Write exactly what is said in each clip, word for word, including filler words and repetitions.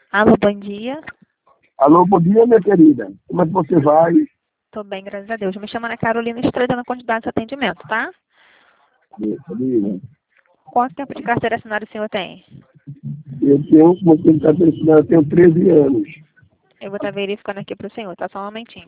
Alô, bom dia. Alô, bom dia, minha querida. Como é que você vai? Tô bem, graças a Deus. Me chamo Ana Carolina, estou dando quantidade de atendimento, tá? Querida, Quanto tempo de carteira assinada o senhor tem? eu tenho, como você está pensando, eu tenho treze anos. Eu vou estar verificando aqui pro senhor, tá? Só um momentinho.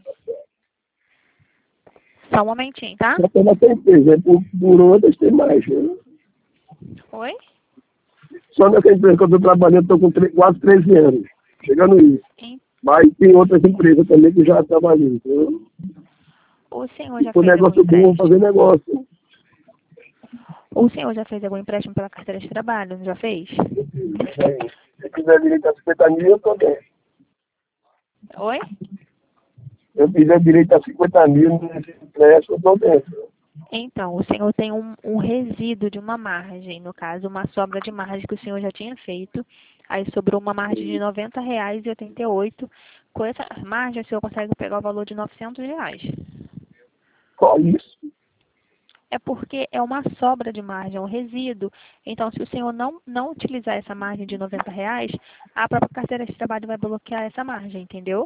Só um momentinho, tá? Só pela certeza, por, por outras tem mais, né? Oi? Só nessa empresa que eu estou trabalhando, estou com tre- quase treze anos. Chegando isso. Em- Mas tem outras empresas também que já trabalhei, entendeu? O senhor Se já for fez algum negócio bom, vou fazer empréstimo? negócio. O senhor já fez algum empréstimo pela carteira de trabalho? Não já fez? É, se quiser direito a cinquenta mil, eu estou dentro. Oi? Se eu fizer direito a cinquenta mil nesse empréstimo, eu estou dentro. Então, o senhor tem um, um resíduo de uma margem, no caso, uma sobra de margem que o senhor já tinha feito. Aí sobrou uma margem de noventa reais e oitenta e oito. Com essa margem, o senhor consegue pegar o valor de novecentos reais. Só isso. É porque é uma sobra de margem, é um resíduo. Então, se o senhor não, não utilizar essa margem de noventa reais, a própria carteira de trabalho vai bloquear essa margem, entendeu?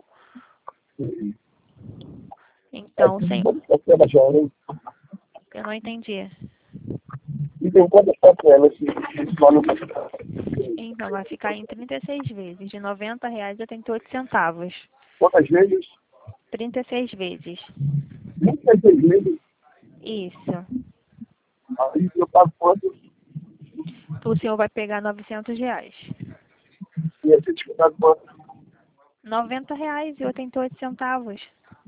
É Então, o tudo senhor, bom para ela já, né? eu não entendi. E tem quantas parcelas esse, esse valor para ficar? Então, vai ficar em trinta e seis vezes, de noventa reais e oitenta e oito centavos. Quantas vezes? trinta e seis vezes. vinte e seis vezes. Isso. Aí eu pago quanto? O senhor vai pegar novecentos reais. E esse descontado quanto? noventa reais e oitenta e oito centavos.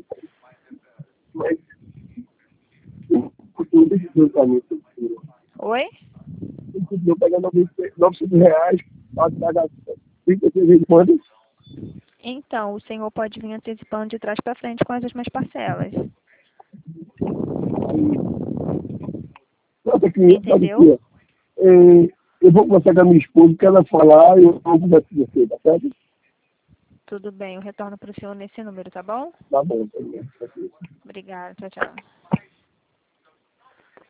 Mas o futuro de Deus para mim. Oi? O futuro eu pagar novecentos reais para pagar trinta e seis vezes quanto? Então, o senhor pode vir antecipando de trás para frente com as mesmas parcelas. Nossa, que, sabe o Entendeu? que é? É, eu vou conversar com a minha esposa, que ela falar, eu vou conversar com você, tá certo? Tudo bem, eu retorno para o senhor nesse número, tá bom? Tá bom, tá bom. Obrigada, tchau, tchau.